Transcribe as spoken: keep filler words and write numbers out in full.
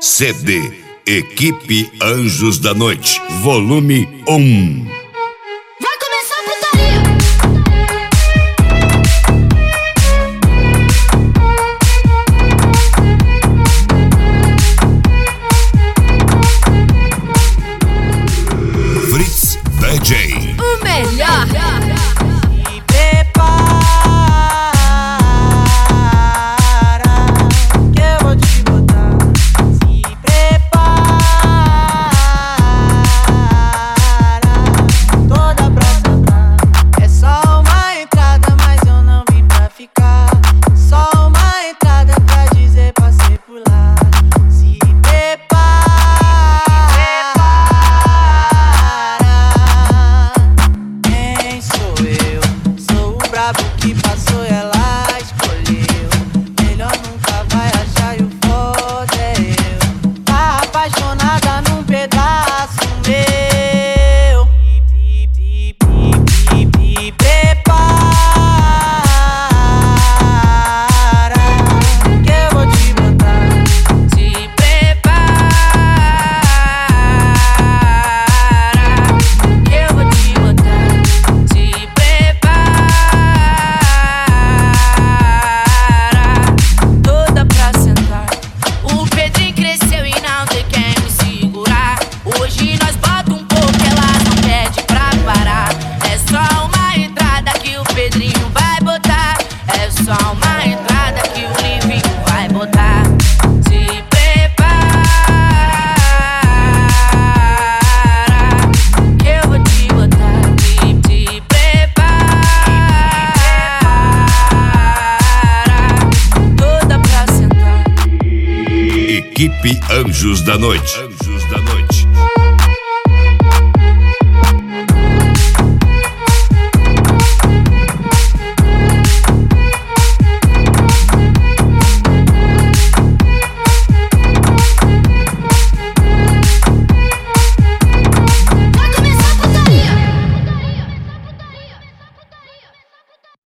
C D Equipe Anjos da Noite, volume um. Vai começar a putaria. Fritz D J, O melhor. Que passou ela escolheu. Melhor nunca vai achar e o foda é eu. Tá apaixonada num pedaço meu. Te, te, te, te, te prepara, que eu vou te botar. Te prepara, que eu vou te botar. Te prepara. Equipe Anjos da Noite.